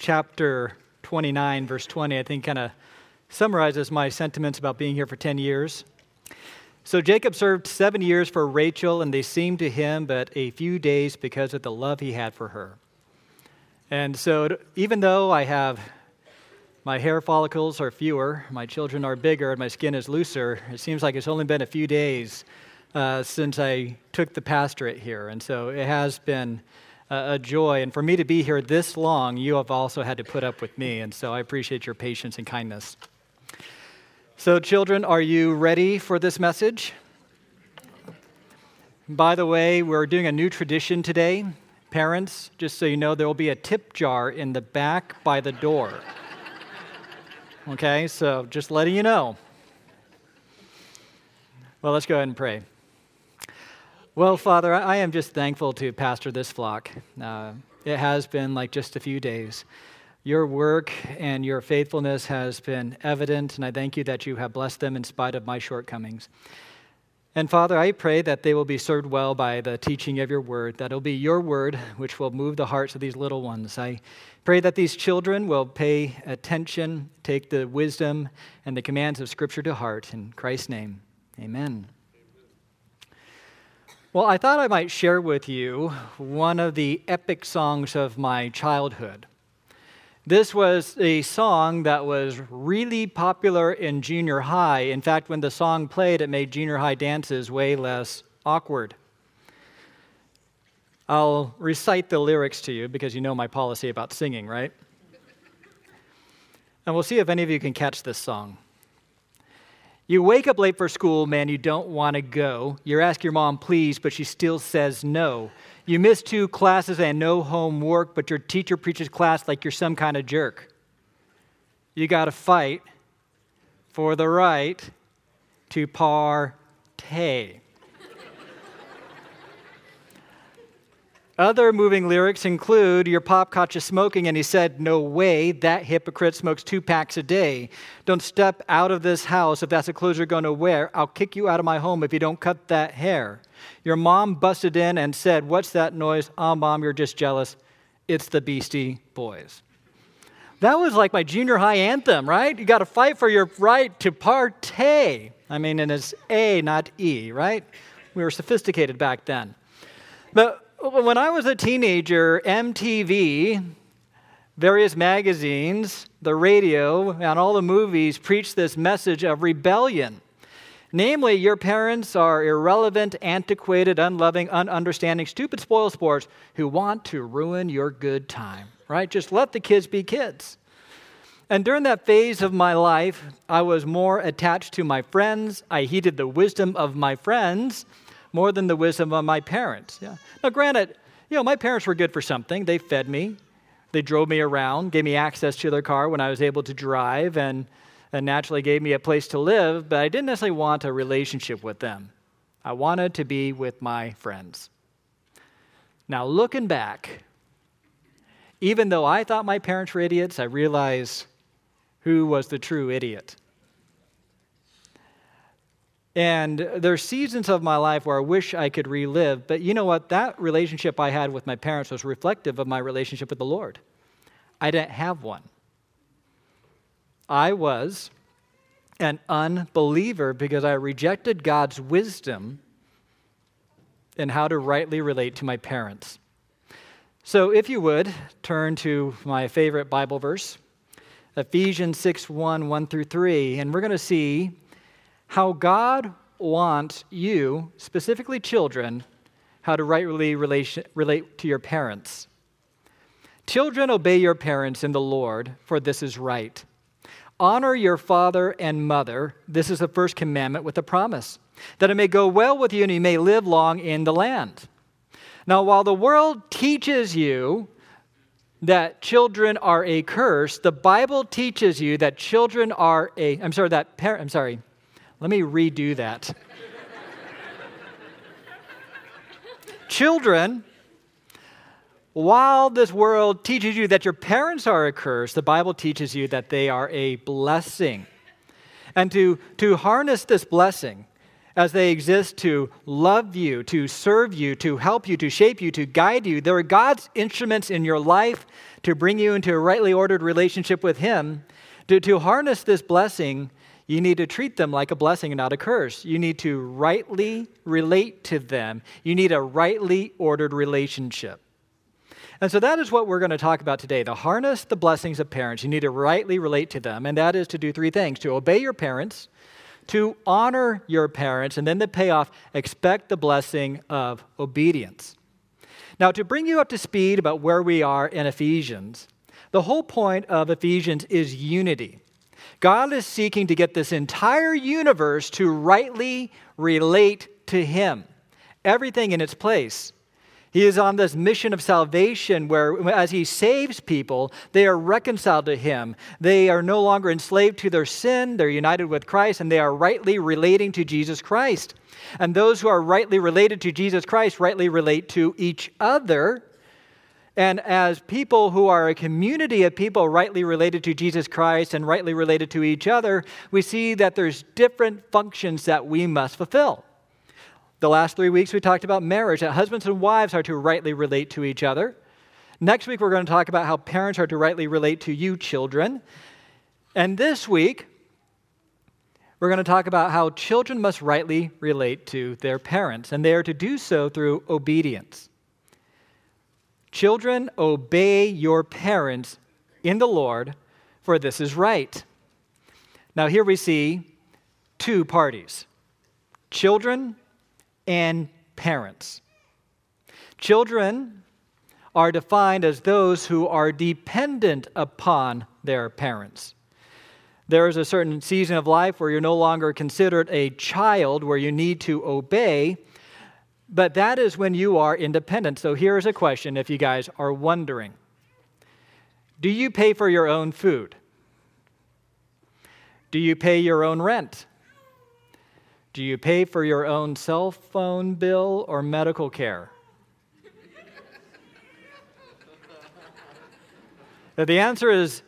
chapter 29, verse 20, I think kind of summarizes my sentiments about being here for 10 years. So Jacob served 7 years for Rachel, and they seemed to him but a few days because of the love he had for her. And so even though my hair follicles are fewer, my children are bigger, and my skin is looser, it seems like it's only been a few days since I took the pastorate here. And so it has been a joy. And for me to be here this long, you have also had to put up with me. And so I appreciate your patience and kindness. So children, are you ready for this message? By the way, we're doing a new tradition today. Parents, just so you know, there will be a tip jar in the back by the door. Okay, so just letting you know. Well, let's go ahead and pray. Well, Father, I am just thankful to pastor this flock. It has been like just a few days. Your work and your faithfulness has been evident, and I thank you that you have blessed them in spite of my shortcomings. And Father, I pray that they will be served well by the teaching of your word, that it'll be your word which will move the hearts of these little ones. I pray that these children will pay attention, take the wisdom and the commands of Scripture to heart. In Christ's name, amen. Well, I thought I might share with you one of the epic songs of my childhood. This was a song that was really popular in junior high. In fact, when the song played, it made junior high dances way less awkward. I'll recite the lyrics to you because you know my policy about singing, right? And we'll see if any of you can catch this song. You wake up late for school, man, you don't want to go. You ask your mom, please, but she still says no. You miss 2 classes and no homework, but your teacher preaches class like you're some kind of jerk. You got to fight for the right to partay. Other moving lyrics include, your pop caught you smoking and he said, no way, that hypocrite smokes 2 packs a day. Don't step out of this house if that's the clothes you're going to wear. I'll kick you out of my home if you don't cut that hair. Your mom busted in and said, what's that noise? Oh, Mom, you're just jealous. It's the Beastie Boys. That was like my junior high anthem, right? You got to fight for your right to partay. I mean, and it's A, not E, right? We were sophisticated back then. But when I was a teenager, MTV, various magazines, the radio, and all the movies preached this message of rebellion. Namely, your parents are irrelevant, antiquated, unloving, ununderstanding, stupid spoil sports who want to ruin your good time, right? Just let the kids be kids. And during that phase of my life, I was more attached to my friends. I heeded the wisdom of my friends more than the wisdom of my parents. Yeah. Now, granted, my parents were good for something. They fed me. They drove me around, gave me access to their car when I was able to drive, and naturally gave me a place to live, but I didn't necessarily want a relationship with them. I wanted to be with my friends. Now, looking back, even though I thought my parents were idiots, I realized who was the true idiot. And there are seasons of my life where I wish I could relive, but you know what? That relationship I had with my parents was reflective of my relationship with the Lord. I didn't have one. I was an unbeliever because I rejected God's wisdom in how to rightly relate to my parents. So if you would, turn to my favorite Bible verse, Ephesians 6:1-3, and we're going to see how God wants you, specifically children, how to rightly relate to your parents. Children, obey your parents in the Lord, for this is right. Honor your father and mother. This is the first commandment with a promise, that it may go well with you and you may live long in the land. Now, while the world teaches you that children are a curse, the Bible teaches you that children are let me redo that. Children, while this world teaches you that your parents are a curse, the Bible teaches you that they are a blessing. And to harness this blessing as they exist to love you, to serve you, to help you, to shape you, to guide you. They are God's instruments in your life to bring you into a rightly ordered relationship with Him. To harness this blessing, you need to treat them like a blessing and not a curse. You need to rightly relate to them. You need a rightly ordered relationship. And so that is what we're going to talk about today. To harness the blessings of parents, you need to rightly relate to them. And that is to do three things: to obey your parents, to honor your parents, and then the payoff, expect the blessing of obedience. Now, to bring you up to speed about where we are in Ephesians, the whole point of Ephesians is unity. God is seeking to get this entire universe to rightly relate to Him, everything in its place. He is on this mission of salvation where, as He saves people, they are reconciled to Him. They are no longer enslaved to their sin. They're united with Christ, and they are rightly relating to Jesus Christ. And those who are rightly related to Jesus Christ rightly relate to each other. And as people who are a community of people rightly related to Jesus Christ and rightly related to each other, we see that there's different functions that we must fulfill. The last 3 weeks we talked about marriage, that husbands and wives are to rightly relate to each other. Next week we're going to talk about how parents are to rightly relate to you children. And this week we're going to talk about how children must rightly relate to their parents, and they are to do so through obedience. Children, obey your parents in the Lord, for this is right. Now here we see two parties: children and parents. Children are defined as those who are dependent upon their parents. There is a certain season of life where you're no longer considered a child, where you need to obey, but that is when you are independent. So here's a question, if you guys are wondering. Do you pay for your own food? Do you pay your own rent? Do you pay for your own cell phone bill or medical care? The answer is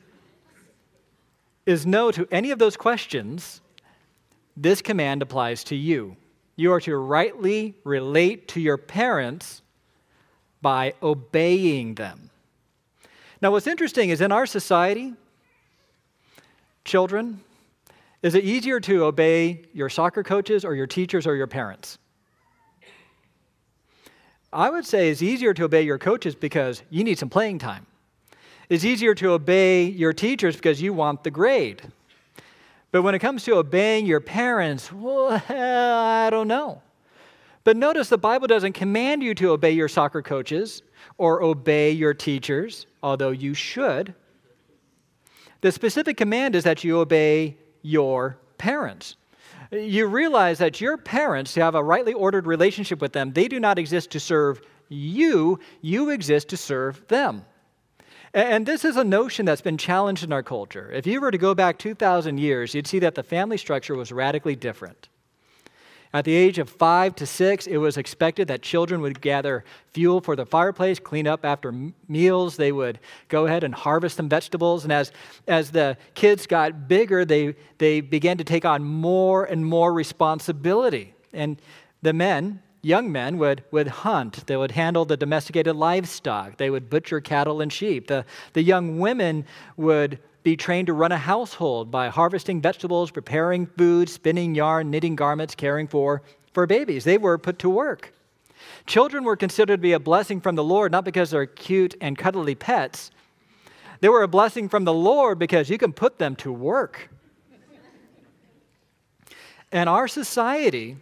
no to any of those questions. This command applies to you. You are to rightly relate to your parents by obeying them. Now, what's interesting is in our society, children, is it easier to obey your soccer coaches or your teachers or your parents? I would say it's easier to obey your coaches because you need some playing time. It's easier to obey your teachers because you want the grade. But when it comes to obeying your parents, well, I don't know. But notice the Bible doesn't command you to obey your soccer coaches or obey your teachers, although you should. The specific command is that you obey your parents. You realize that your parents, to have a rightly ordered relationship with them, they do not exist to serve you. You exist to serve them. And this is a notion that's been challenged in our culture. If you were to go back 2,000 years, you'd see that the family structure was radically different. At the age of 5 to 6, it was expected that children would gather fuel for the fireplace, clean up after meals. They would go ahead and harvest some vegetables. And as the kids got bigger, they began to take on more and more responsibility. And the men, young men, would hunt. They would handle the domesticated livestock. They would butcher cattle and sheep. The young women would be trained to run a household by harvesting vegetables, preparing food, spinning yarn, knitting garments, caring for babies. They were put to work. Children were considered to be a blessing from the Lord, not because they're cute and cuddly pets. They were a blessing from the Lord because you can put them to work. In our society,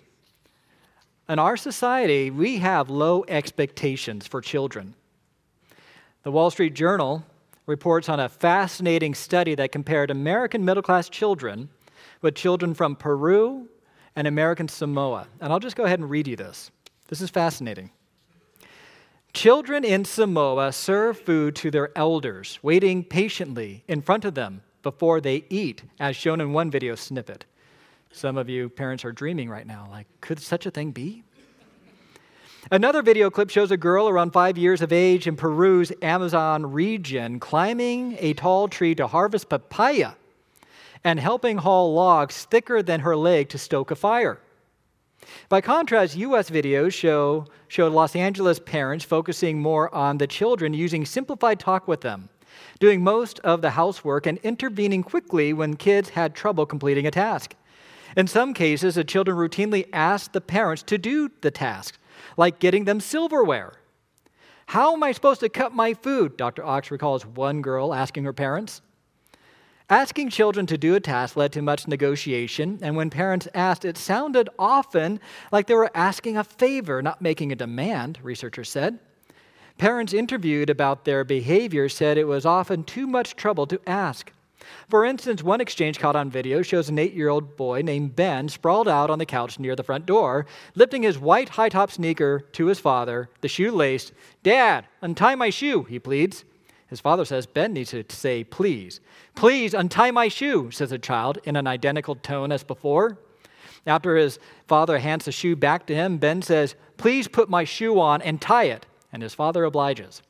we have low expectations for children. The Wall Street Journal reports on a fascinating study that compared American middle-class children with children from Peru and American Samoa. And I'll just go ahead and read you this. This is fascinating. Children in Samoa serve food to their elders, waiting patiently in front of them before they eat, as shown in one video snippet. Some of you parents are dreaming right now, like, could such a thing be? Another video clip shows a girl around 5 years of age in Peru's Amazon region climbing a tall tree to harvest papaya and helping haul logs thicker than her leg to stoke a fire. By contrast, U.S. videos showed Los Angeles parents focusing more on the children using simplified talk with them, doing most of the housework and intervening quickly when kids had trouble completing a task. In some cases, the children routinely asked the parents to do the task, like getting them silverware. How am I supposed to cut my food? Dr. Ox recalls one girl asking her parents. Asking children to do a task led to much negotiation, and when parents asked, it sounded often like they were asking a favor, not making a demand, researchers said. Parents interviewed about their behavior said it was often too much trouble to ask. For instance, one exchange caught on video shows an 8-year-old boy named Ben sprawled out on the couch near the front door, lifting his white high-top sneaker to his father, the shoe laced. "Dad, untie my shoe," he pleads. His father says Ben needs to say, "Please. Please untie my shoe," says the child in an identical tone as before. After his father hands the shoe back to him, Ben says, "Please put my shoe on and tie it," and his father obliges.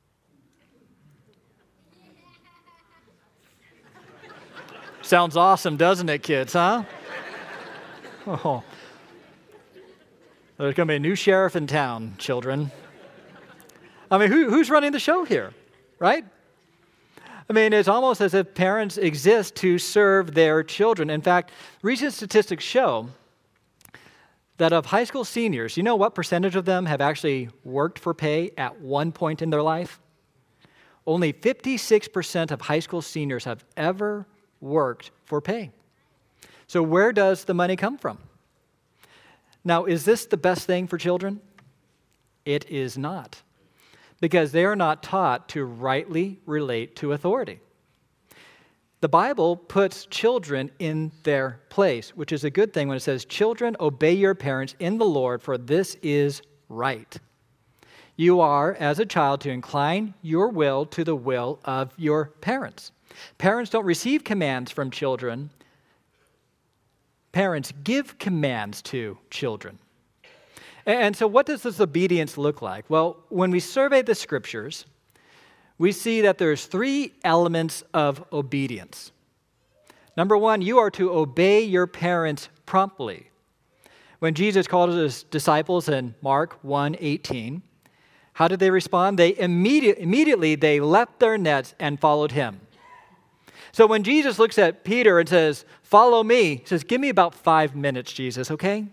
Sounds awesome, doesn't it, kids, huh? Oh. There's going to be a new sheriff in town, children. I mean, who's running the show here, right? I mean, it's almost as if parents exist to serve their children. In fact, recent statistics show that of high school seniors, you know what percentage of them have actually worked for pay at one point in their life? Only 56% of high school seniors have ever worked for pay. So where does the money come from? Now, is this the best thing for children? It is not, because they are not taught to rightly relate to authority. The Bible puts children in their place, which is a good thing when it says, "Children, obey your parents in the Lord, for this is right." You are, as a child, to incline your will to the will of your parents. Parents don't receive commands from children. Parents give commands to children. And so what does this obedience look like? Well, when we survey the scriptures, we see that there's 3 elements of obedience. Number 1, you are to obey your parents promptly. When Jesus called his disciples in Mark 1:18, how did they respond? They immediately they left their nets and followed him. So when Jesus looks at Peter and says, "Follow me," he says, "Give me about 5 minutes, Jesus, okay?"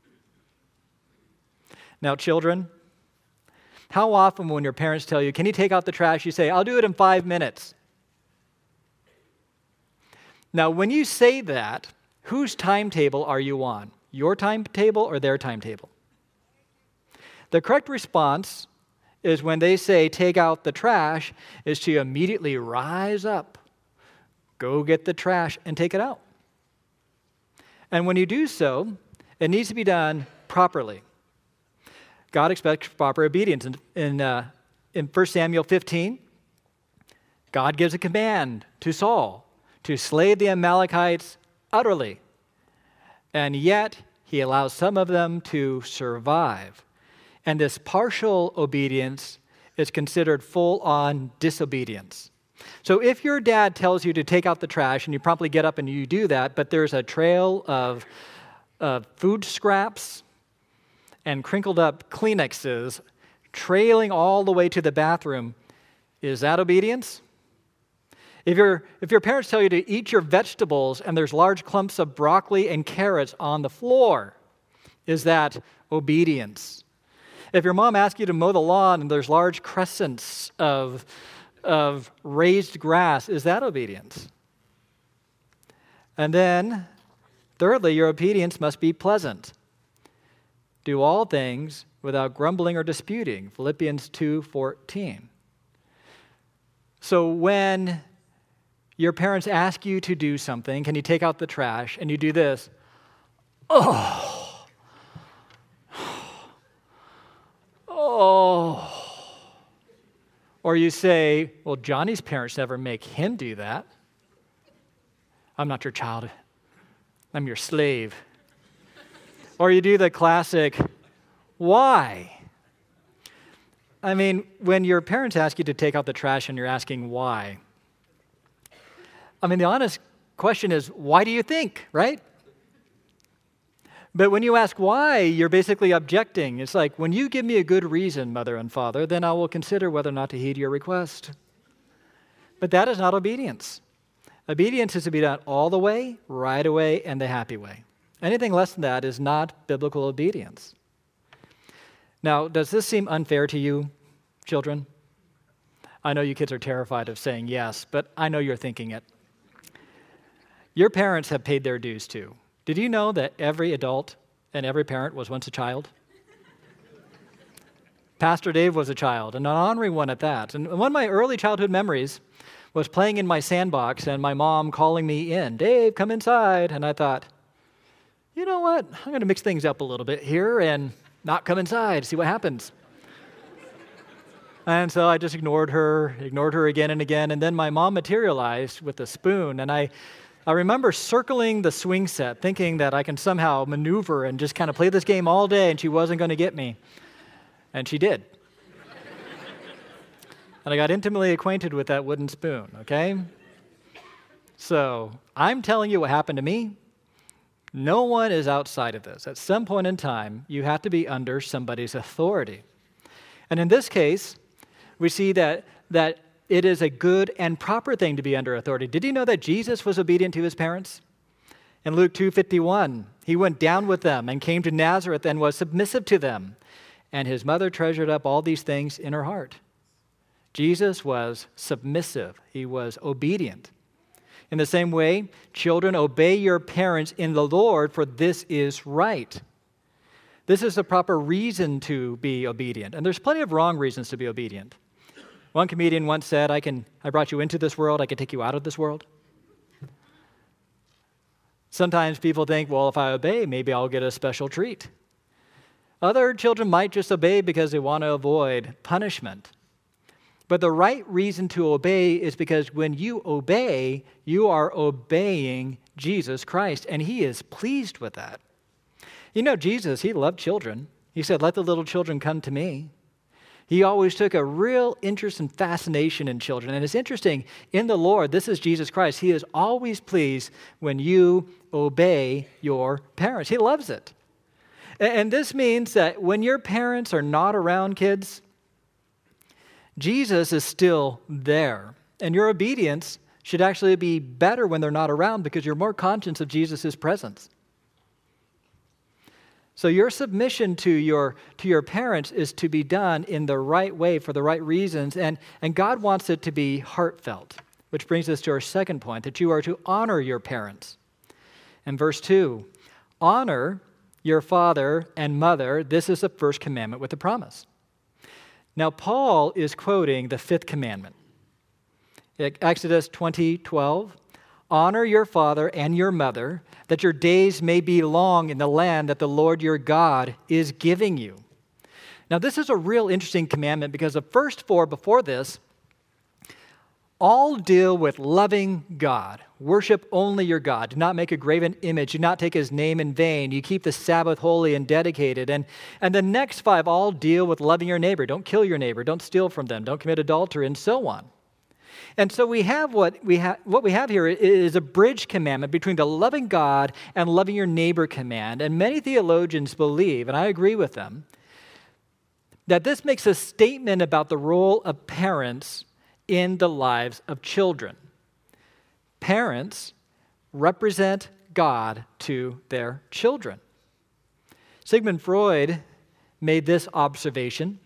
Now, children, how often when your parents tell you, "Can you take out the trash?" you say, "I'll do it in 5 minutes." Now, when you say that, whose timetable are you on? Your timetable or their timetable? The correct response is when they say, "Take out the trash," is to immediately rise up, go get the trash, and take it out. And when you do so, it needs to be done properly. God expects proper obedience. In 1 Samuel 15, God gives a command to Saul to slay the Amalekites utterly. And yet, he allows some of them to survive. And this partial obedience is considered full-on disobedience. So if your dad tells you to take out the trash and you promptly get up and you do that, but there's a trail of food scraps and crinkled up Kleenexes trailing all the way to the bathroom, is that obedience? If your parents tell you to eat your vegetables and there's large clumps of broccoli and carrots on the floor, is that obedience? If your mom asks you to mow the lawn and there's large crescents of raised grass, is that obedience? And then, thirdly, your obedience must be pleasant. Do all things without grumbling or disputing, Philippians 2:14. So when your parents ask you to do something, "Can you take out the trash?" and you do this, oh, or you say, "Well, Johnny's parents never make him do that. I'm not your child. I'm your slave." Or you do the classic, "Why?" I mean, when your parents ask you to take out the trash and you're asking why, I mean, the honest question is, why do you think, right? But when you ask why, you're basically objecting. It's like, when you give me a good reason, mother and father, then I will consider whether or not to heed your request. But that is not obedience. Obedience is to be done all the way, right away, and the happy way. Anything less than that is not biblical obedience. Now, does this seem unfair to you, children? I know you kids are terrified of saying yes, but I know you're thinking it. Your parents have paid their dues too. Did you know that every adult and every parent was once a child? Pastor Dave was a child, and an honorary one at that. And one of my early childhood memories was playing in my sandbox and my mom calling me in, "Dave, come inside." And I thought, you know what? I'm going to mix things up a little bit here and not come inside, see what happens. And so I just ignored her again and again. And then my mom materialized with a spoon. And I remember circling the swing set, thinking that I can somehow maneuver and just kind of play this game all day, and she wasn't going to get me. And she did. And I got intimately acquainted with that wooden spoon, okay? So I'm telling you what happened to me. No one is outside of this. At some point in time, you have to be under somebody's authority. And in this case, we see that it is a good and proper thing to be under authority. Did you know that Jesus was obedient to his parents? In Luke 2:51, he went down with them and came to Nazareth and was submissive to them. And his mother treasured up all these things in her heart. Jesus was submissive. He was obedient. In the same way, children, obey your parents in the Lord, for this is right. This is the proper reason to be obedient. And there's plenty of wrong reasons to be obedient. One comedian once said, I brought you into this world, I can take you out of this world. Sometimes people think, well, if I obey, maybe I'll get a special treat. Other children might just obey because they want to avoid punishment. But the right reason to obey is because when you obey, you are obeying Jesus Christ, and he is pleased with that. You know, Jesus, he loved children. He said, "Let the little children come to me." He always took a real interest and fascination in children. And it's interesting, in the Lord, this is Jesus Christ. He is always pleased when you obey your parents. He loves it. And this means that when your parents are not around, kids, Jesus is still there. And your obedience should actually be better when they're not around because you're more conscious of Jesus' presence. So your submission to your parents is to be done in the right way for the right reasons, and God wants it to be heartfelt, which brings us to our second point, that you are to honor your parents. In verse 2, honor your father and mother. This is the first commandment with a promise. Now, Paul is quoting the fifth commandment. Exodus 20:12, honor your father and your mother, that your days may be long in the land that the Lord your God is giving you. Now, this is a real interesting commandment because the first four before this all deal with loving God. Worship only your God. Do not make a graven image. Do not take his name in vain. You keep the Sabbath holy and dedicated. And the next five all deal with loving your neighbor. Don't kill your neighbor. Don't steal from them. Don't commit adultery, and so on. And so we have what we have here is a bridge commandment between the loving God and loving your neighbor command. And many theologians believe, and I agree with them, that this makes a statement about the role of parents in the lives of children. Parents represent God to their children. Sigmund Freud made this observation.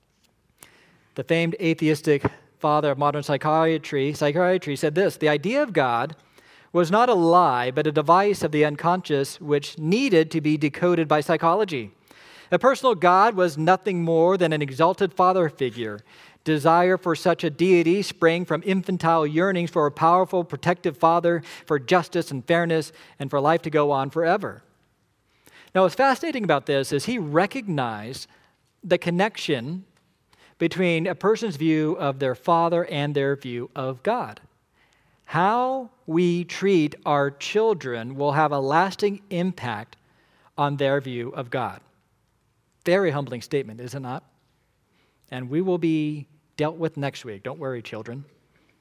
The famed atheistic father of modern psychiatry said this: the idea of God was not a lie, but a device of the unconscious which needed to be decoded by psychology. A personal God was nothing more than an exalted father figure. Desire for such a deity sprang from infantile yearnings for a powerful, protective father, for justice and fairness, and for life to go on forever. Now, what's fascinating about this is he recognized the connection between a person's view of their father and their view of God. How we treat our children will have a lasting impact on their view of God. Very humbling statement, is it not? And we will be dealt with next week. Don't worry, children.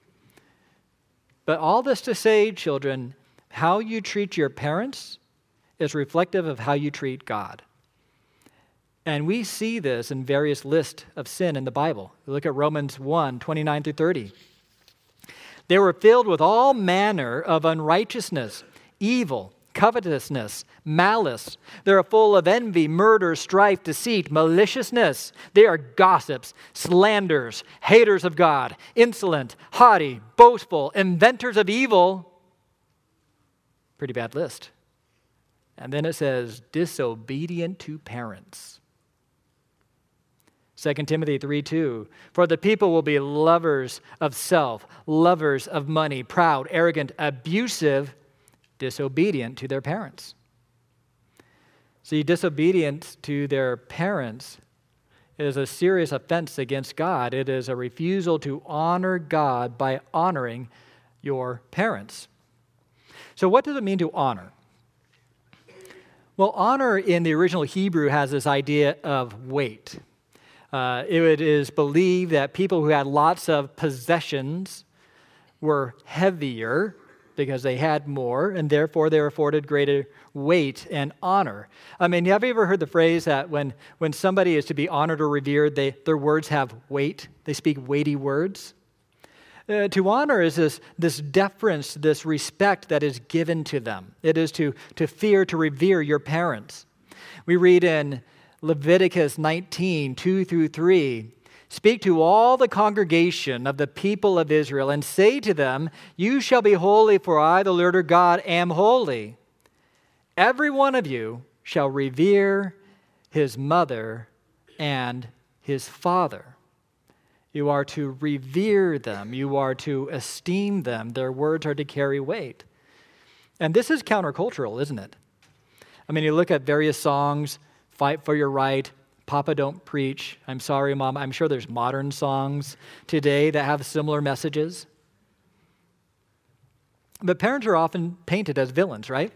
But all this to say, children, how you treat your parents is reflective of how you treat God. And we see this in various lists of sin in the Bible. Look at Romans 1, 29 through 30. They were filled with all manner of unrighteousness, evil, covetousness, malice. They are full of envy, murder, strife, deceit, maliciousness. They are gossips, slanderers, haters of God, insolent, haughty, boastful, inventors of evil. Pretty bad list. And then it says, disobedient to parents. 2 Timothy 3:2, for the people will be lovers of self, lovers of money, proud, arrogant, abusive, disobedient to their parents. See, disobedience to their parents is a serious offense against God. It is a refusal to honor God by honoring your parents. So what does it mean to honor? Well, honor in the original Hebrew has this idea of weight. It is believed that people who had lots of possessions were heavier because they had more, and therefore they were afforded greater weight and honor. I mean, have you ever heard the phrase that when somebody is to be honored or revered, their words have weight? They speak weighty words? To honor is this deference, this respect that is given to them. It is to fear, to revere your parents. We read in Leviticus 19, 2 through 3, speak to all the congregation of the people of Israel and say to them, you shall be holy, for I, the Lord your God, am holy. Every one of you shall revere his mother and his father. You are to revere them. You are to esteem them. Their words are to carry weight. And this is countercultural, isn't it? I mean, you look at various songs, Fight for Your Right, Papa Don't Preach, I'm Sorry Mom. I'm sure there's modern songs today that have similar messages. But parents are often painted as villains, right?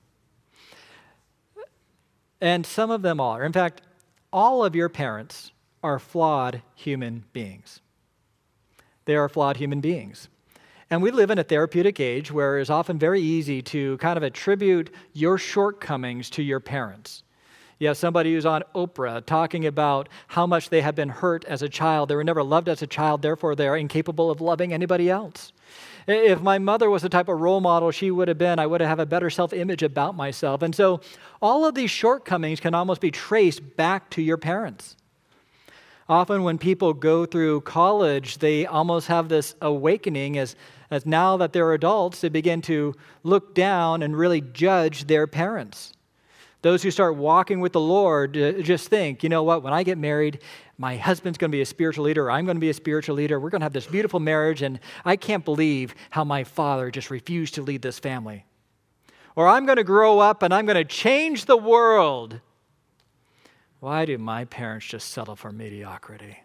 And some of them are. In fact, all of your parents are flawed human beings. They are flawed human beings. And we live in a therapeutic age where it's often very easy to kind of attribute your shortcomings to your parents. You have somebody who's on Oprah talking about how much they have been hurt as a child. They were never loved as a child, therefore they are incapable of loving anybody else. If my mother was the type of role model she would have been, I would have a better self-image about myself. And so all of these shortcomings can almost be traced back to your parents. Often when people go through college, they almost have this awakening as now that they're adults, they begin to look down and really judge their parents. Those who start walking with the Lord just think, you know what, when I get married, my husband's going to be a spiritual leader, or I'm going to be a spiritual leader. We're going to have this beautiful marriage, and I can't believe how my father just refused to lead this family. Or I'm going to grow up and I'm going to change the world. Why do my parents just settle for mediocrity?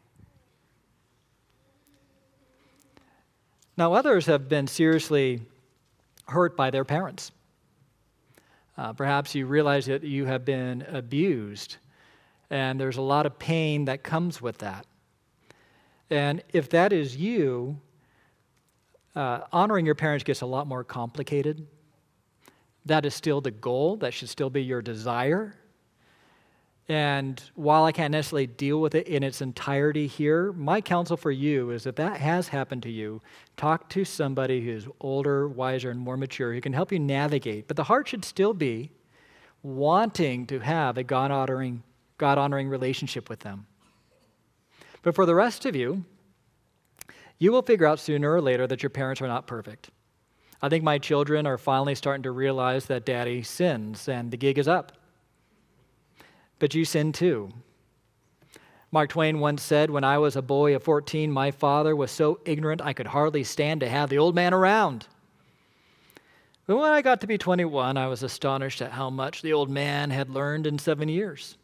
Now, others have been seriously hurt by their parents. Perhaps you realize that you have been abused, and there's a lot of pain that comes with that. And if that is you, honoring your parents gets a lot more complicated. That is still the goal. That should still be your desire. And while I can't necessarily deal with it in its entirety here, my counsel for you is if that has happened to you, talk to somebody who's older, wiser, and more mature who can help you navigate. But the heart should still be wanting to have a God-honoring relationship with them. But for the rest of you, you will figure out sooner or later that your parents are not perfect. I think my children are finally starting to realize that Daddy sins and the gig is up. But you sin too. Mark Twain once said, when I was a boy of 14, my father was so ignorant I could hardly stand to have the old man around. But when I got to be 21, I was astonished at how much the old man had learned in 7 years.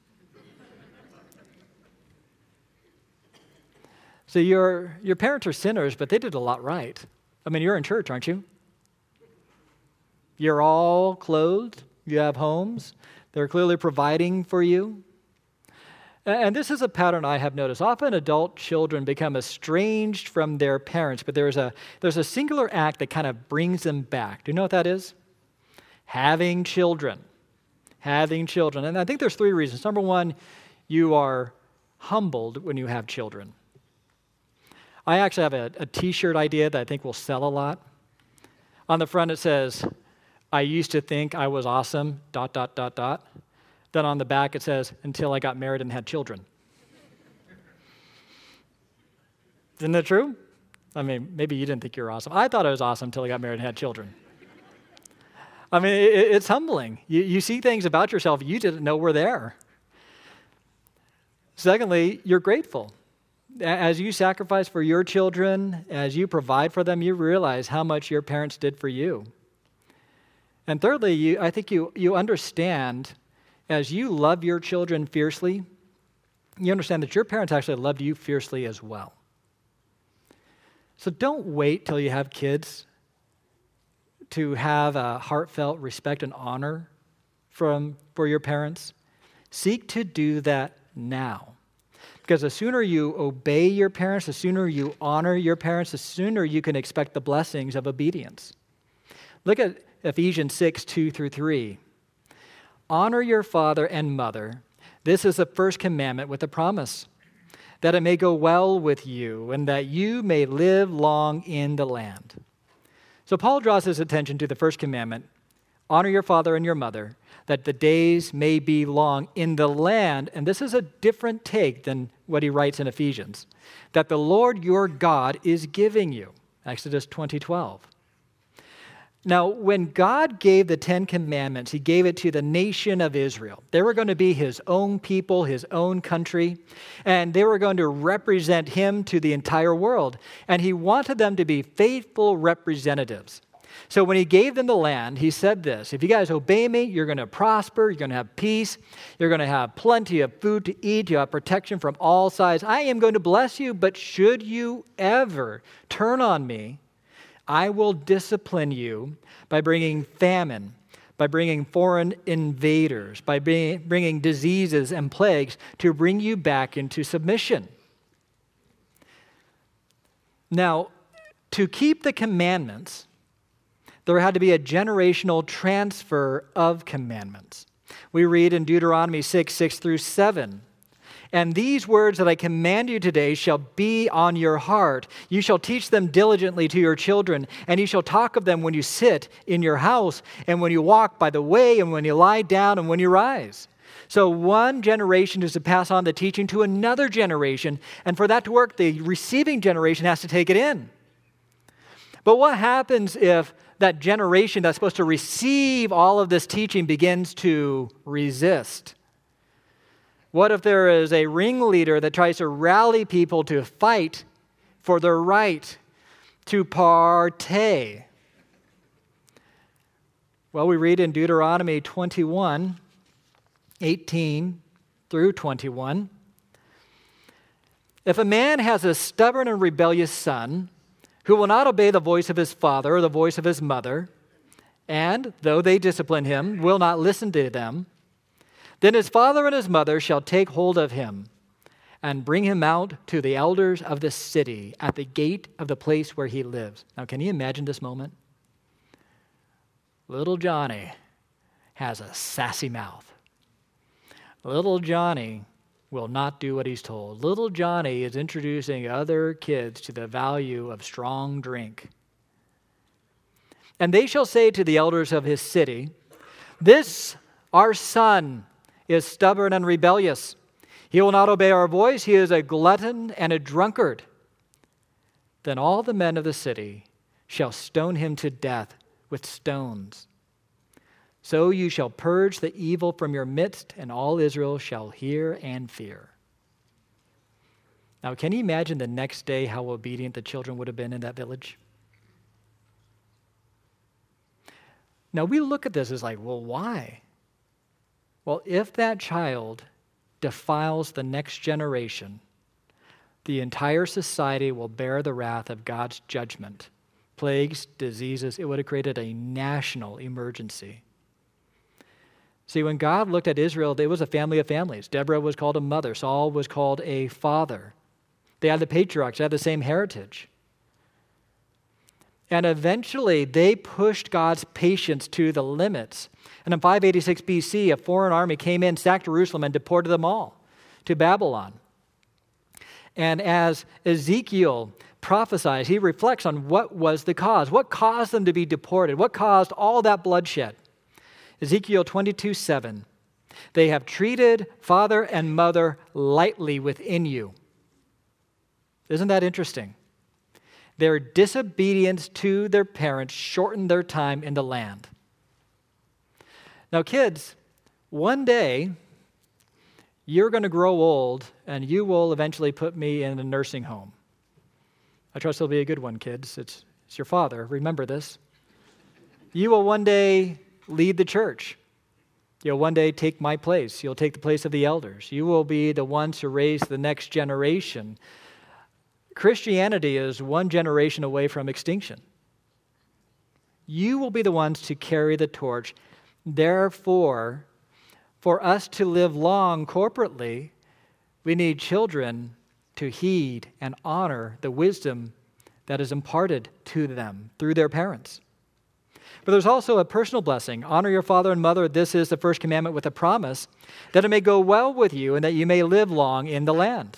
So your parents are sinners, but they did a lot right. I mean, you're in church, aren't you? You're all clothed. You have homes. They're clearly providing for you. And this is a pattern I have noticed. Often adult children become estranged from their parents, but there's a singular act that kind of brings them back. Do you know what that is? Having children. having children. And I think there's three reasons. Number one, you are humbled when you have children. I actually have a t-shirt idea that I think will sell a lot. On the front it says, I used to think I was awesome, ... Then on the back it says, until I got married and had children. Isn't that true? I mean, maybe you didn't think you were awesome. I thought I was awesome until I got married and had children. I mean, it's humbling. You see things about yourself you didn't know were there. Secondly, you're grateful. As you sacrifice for your children, as you provide for them, you realize how much your parents did for you. And thirdly, I think you understand, as you love your children fiercely, you understand that your parents actually loved you fiercely as well. So don't wait till you have kids to have a heartfelt respect and honor for your parents. Seek to do that now. Because the sooner you obey your parents, the sooner you honor your parents, the sooner you can expect the blessings of obedience. Look at Ephesians 6, 2-3. Honor your father and mother. This is the first commandment with a promise, that it may go well with you and that you may live long in the land. So Paul draws his attention to the first commandment, honor your father and your mother, that the days may be long in the land, and this is a different take than what he writes in Ephesians, that the Lord your God is giving you, Exodus 20:12. Now, when God gave the Ten Commandments, he gave it to the nation of Israel. They were going to be his own people, his own country, and they were going to represent him to the entire world. And he wanted them to be faithful representatives. So when he gave them the land, he said this, if you guys obey me, you're going to prosper, you're going to have peace, you're going to have plenty of food to eat, you have protection from all sides. I am going to bless you, but should you ever turn on me, I will discipline you by bringing famine, by bringing foreign invaders, by bringing diseases and plagues to bring you back into submission. Now, to keep the commandments, there had to be a generational transfer of commandments. We read in Deuteronomy 6, 6-7, and these words that I command you today shall be on your heart. You shall teach them diligently to your children, and you shall talk of them when you sit in your house, and when you walk by the way, and when you lie down, and when you rise. So one generation is to pass on the teaching to another generation, and for that to work, the receiving generation has to take it in. But what happens if that generation that's supposed to receive all of this teaching begins to resist? What if there is a ringleader that tries to rally people to fight for their right to partay? Well, we read in Deuteronomy 21, 18-21, if a man has a stubborn and rebellious son who will not obey the voice of his father or the voice of his mother, and, though they discipline him, will not listen to them, then his father and his mother shall take hold of him and bring him out to the elders of the city at the gate of the place where he lives. Now, can you imagine this moment? Little Johnny has a sassy mouth. Little Johnny will not do what he's told. Little Johnny is introducing other kids to the value of strong drink. And they shall say to the elders of his city, this our son is stubborn and rebellious. He will not obey our voice. He is a glutton and a drunkard. Then all the men of the city shall stone him to death with stones. So you shall purge the evil from your midst, and all Israel shall hear and fear. Now, can you imagine the next day how obedient the children would have been in that village? Now, we look at this as like, well, why? Well, if that child defiles the next generation, the entire society will bear the wrath of God's judgment. Plagues, diseases, it would have created a national emergency. See, when God looked at Israel, it was a family of families. Deborah was called a mother. Saul was called a father. They had the patriarchs. They had the same heritage. And eventually, they pushed God's patience to the limits. And in 586 BC, a foreign army came in, sacked Jerusalem, and deported them all to Babylon. And as Ezekiel prophesies, he reflects on what was the cause. What caused them to be deported? What caused all that bloodshed? Ezekiel 22:7. They have treated father and mother lightly within you. Isn't that interesting? Their disobedience to their parents shortened their time in the land. Now, kids, one day you're going to grow old and you will eventually put me in a nursing home. I trust it'll be a good one, kids. It's your father. Remember this. You will one day lead the church. You'll one day take my place. You'll take the place of the elders. You will be the ones who raise the next generation. Christianity is one generation away from extinction. You will be the ones to carry the torch. Therefore, for us to live long corporately, we need children to heed and honor the wisdom that is imparted to them through their parents. But there's also a personal blessing. Honor your father and mother. This is the first commandment with a promise that it may go well with you and that you may live long in the land.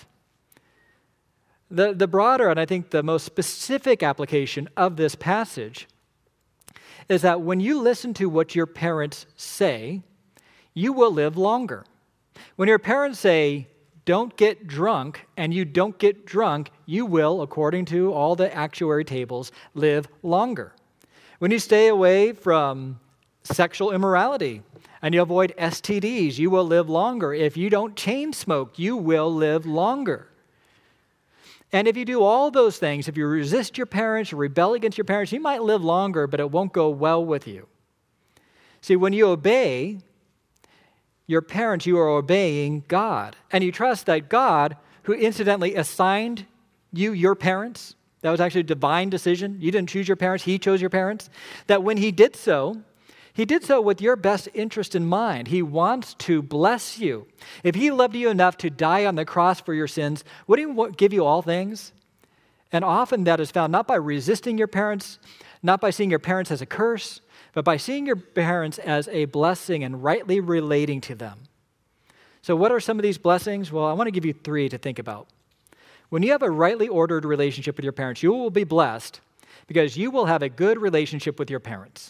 The broader and I think the most specific application of this passage is that when you listen to what your parents say, you will live longer. When your parents say, don't get drunk, and you don't get drunk, you will, according to all the actuary tables, live longer. When you stay away from sexual immorality and you avoid STDs, you will live longer. If you don't chain smoke, you will live longer. And if you do all those things, if you resist your parents or rebel against your parents, you might live longer, but it won't go well with you. See, when you obey your parents, you are obeying God. And you trust that God, who incidentally assigned you your parents, that was actually a divine decision. You didn't choose your parents, He chose your parents. That when He did so with your best interest in mind. He wants to bless you. If He loved you enough to die on the cross for your sins, wouldn't He give you all things? And often that is found not by resisting your parents, not by seeing your parents as a curse, but by seeing your parents as a blessing and rightly relating to them. So what are some of these blessings? Well, I want to give you 3 to think about. When you have a rightly ordered relationship with your parents, you will be blessed because you will have a good relationship with your parents.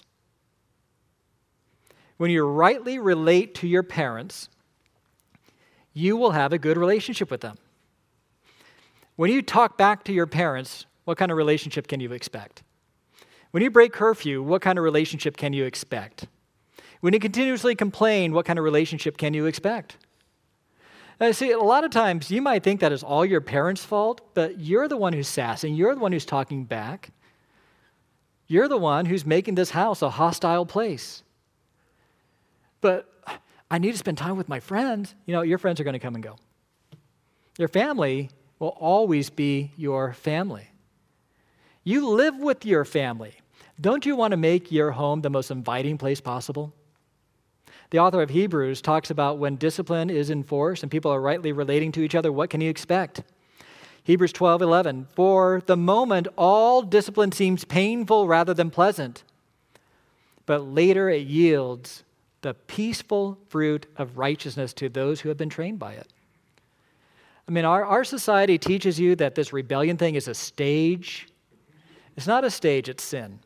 When you rightly relate to your parents, you will have a good relationship with them. When you talk back to your parents, what kind of relationship can you expect? When you break curfew, what kind of relationship can you expect? When you continuously complain, what kind of relationship can you expect? See, a lot of times you might think that is all your parents' fault, but you're the one who's sassing. You're the one who's talking back. You're the one who's making this house a hostile place. But I need to spend time with my friends. You know, your friends are going to come and go. Your family will always be your family. You live with your family. Don't you want to make your home the most inviting place possible? The author of Hebrews talks about when discipline is enforced and people are rightly relating to each other, what can you expect? Hebrews 12:11, for the moment all discipline seems painful rather than pleasant, but later it yields the peaceful fruit of righteousness to those who have been trained by it. I mean, our society teaches you that this rebellion thing is a stage. It's not a stage, it's sin.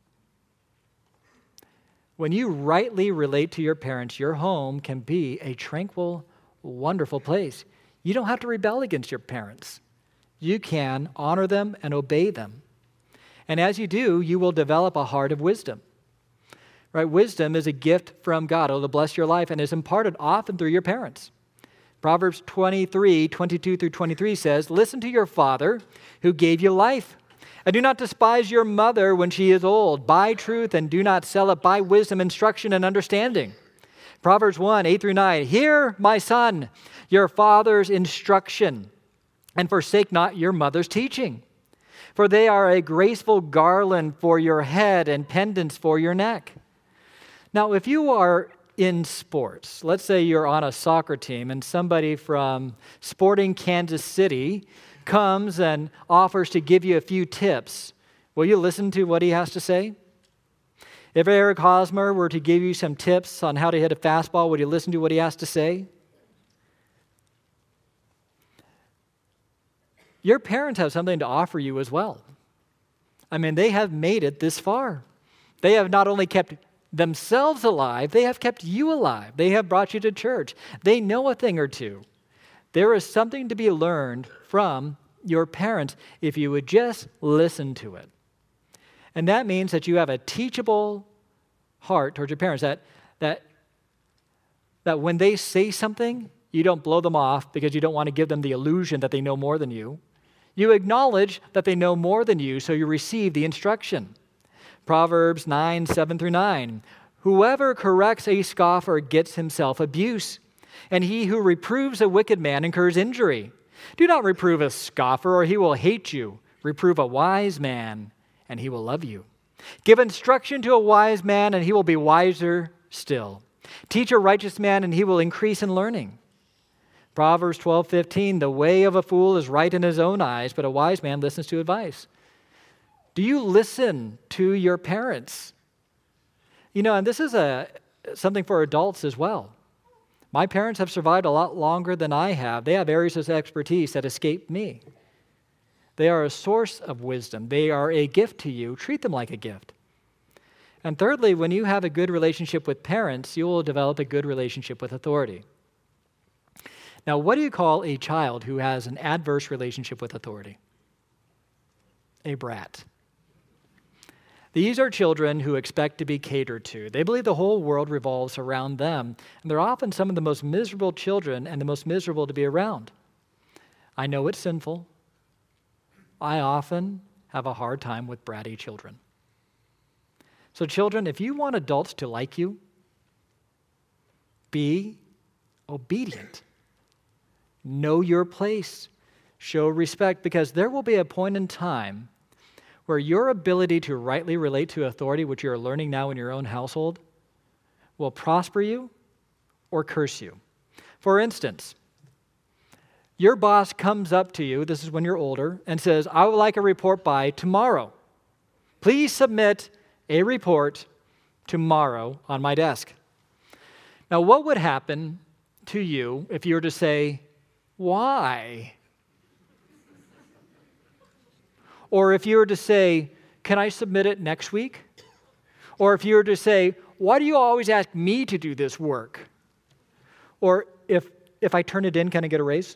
When you rightly relate to your parents, your home can be a tranquil, wonderful place. You don't have to rebel against your parents. You can honor them and obey them. And as you do, you will develop a heart of wisdom. Right? Wisdom is a gift from God. It'll bless your life and is imparted often through your parents. Proverbs 23:22-23 says, listen to your father who gave you life. And do not despise your mother when she is old. Buy truth and do not sell it. Buy wisdom, instruction, and understanding. Proverbs 1:8-9, hear, my son, your father's instruction, and forsake not your mother's teaching. For they are a graceful garland for your head and pendants for your neck. Now, if you are in sports, let's say you're on a soccer team and somebody from Sporting Kansas City comes and offers to give you a few tips. Will you listen to what he has to say? If Eric Hosmer were to give you some tips on how to hit a fastball, would you listen to what he has to say? Your parents have something to offer you as well. I mean, they have made it this far. They have not only kept themselves alive, they have kept you alive. They have brought you to church. They know a thing or two. There is something to be learned from your parents if you would just listen to it. And that means that you have a teachable heart towards your parents, that when they say something, you don't blow them off because you don't want to give them the illusion that they know more than you. You acknowledge that they know more than you, so you receive the instruction. Proverbs 9:7-9. Whoever corrects a scoffer gets himself abuse, and he who reproves a wicked man incurs injury. Do not reprove a scoffer, or he will hate you. Reprove a wise man, and he will love you. Give instruction to a wise man, and he will be wiser still. Teach a righteous man, and he will increase in learning. Proverbs 12:15, the way of a fool is right in his own eyes, but a wise man listens to advice. Do you listen to your parents? And this is something for adults as well. My parents have survived a lot longer than I have. They have areas of expertise that escape me. They are a source of wisdom. They are a gift to you. Treat them like a gift. And thirdly, when you have a good relationship with parents, you will develop a good relationship with authority. Now, what do you call a child who has an adverse relationship with authority? A brat. These are children who expect to be catered to. They believe the whole world revolves around them, and they're often some of the most miserable children and the most miserable to be around. I know it's sinful. I often have a hard time with bratty children. So children, if you want adults to like you, be obedient. Know your place. Show respect, because there will be a point in time where your ability to rightly relate to authority, which you're learning now in your own household, will prosper you or curse you. For instance, your boss comes up to you, this is when you're older, and says, I would like a report by tomorrow. Please submit a report tomorrow on my desk. Now, what would happen to you if you were to say, why? Or if you were to say, can I submit it next week? Or if you were to say, why do you always ask me to do this work? Or if I turn it in, can I get a raise?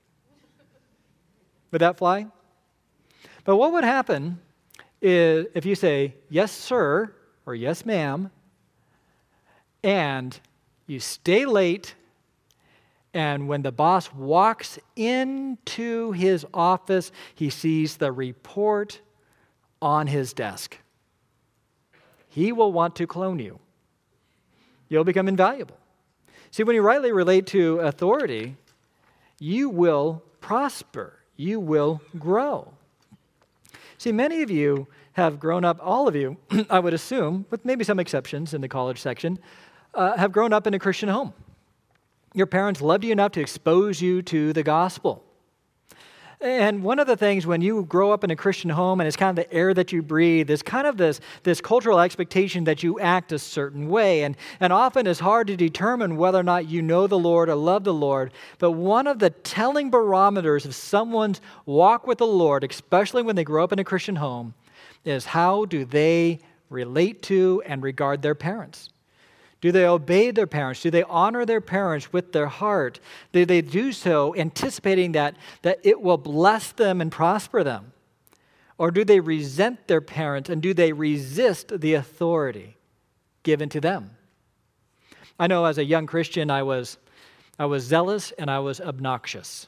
Would that fly? But what would happen is if you say, yes, sir, or yes, ma'am, and you stay late, and when the boss walks into his office, he sees the report on his desk. He will want to clone you. You'll become invaluable. See, when you rightly relate to authority, you will prosper. You will grow. See, many of you have grown up, all of you, I would assume, with maybe some exceptions in the college section, have grown up in a Christian home. Your parents loved you enough to expose you to the gospel. And one of the things when you grow up in a Christian home and it's kind of the air that you breathe, there's kind of this cultural expectation that you act a certain way. And often it's hard to determine whether or not you know the Lord or love the Lord. But one of the telling barometers of someone's walk with the Lord, especially when they grow up in a Christian home, is how do they relate to and regard their parents? Do they obey their parents? Do they honor their parents with their heart? Do they do so anticipating that it will bless them and prosper them? Or do they resent their parents and do they resist the authority given to them? I know as a young Christian, I was zealous and I was obnoxious.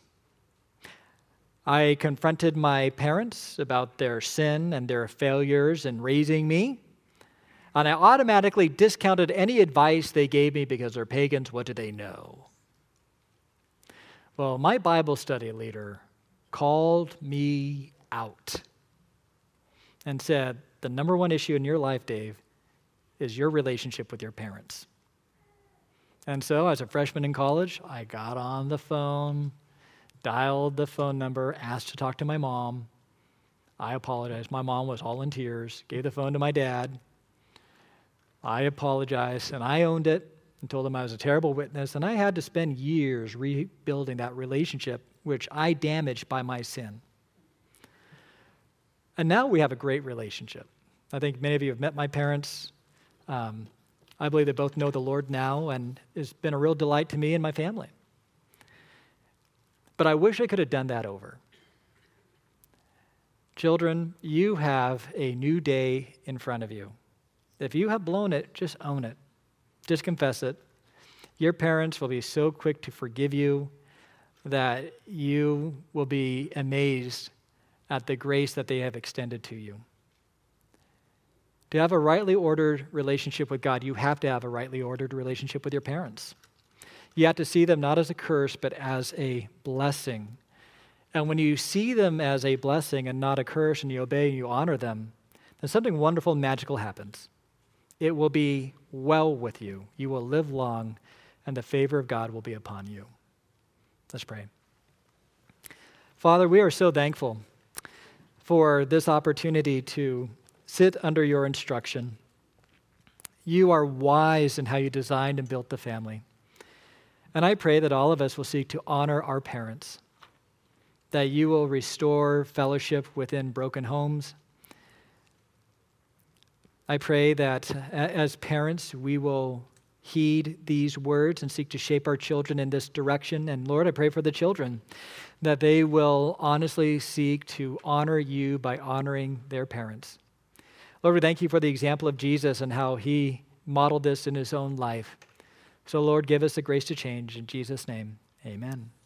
I confronted my parents about their sin and their failures in raising me. And I automatically discounted any advice they gave me because they're pagans. What do they know? Well, my Bible study leader called me out and said, the number one issue in your life, Dave, is your relationship with your parents. And so as a freshman in college, I got on the phone, dialed the phone number, asked to talk to my mom. I apologize. My mom was all in tears, gave the phone to my dad. I apologized, and I owned it and told him I was a terrible witness, and I had to spend years rebuilding that relationship, which I damaged by my sin. And now we have a great relationship. I think many of you have met my parents. I believe they both know the Lord now, and it's been a real delight to me and my family. But I wish I could have done that over. Children, you have a new day in front of you. If you have blown it, just own it. Just confess it. Your parents will be so quick to forgive you that you will be amazed at the grace that they have extended to you. To have a rightly ordered relationship with God, you have to have a rightly ordered relationship with your parents. You have to see them not as a curse, but as a blessing. And when you see them as a blessing and not a curse, and you obey and you honor them, then something wonderful and magical happens. It will be well with you. You will live long, and the favor of God will be upon you. Let's pray. Father, we are so thankful for this opportunity to sit under your instruction. You are wise in how you designed and built the family. And I pray that all of us will seek to honor our parents, that you will restore fellowship within broken homes. I pray that as parents, we will heed these words and seek to shape our children in this direction. And Lord, I pray for the children, that they will honestly seek to honor you by honoring their parents. Lord, we thank you for the example of Jesus and how he modeled this in his own life. So Lord, give us the grace to change. In Jesus' name, amen.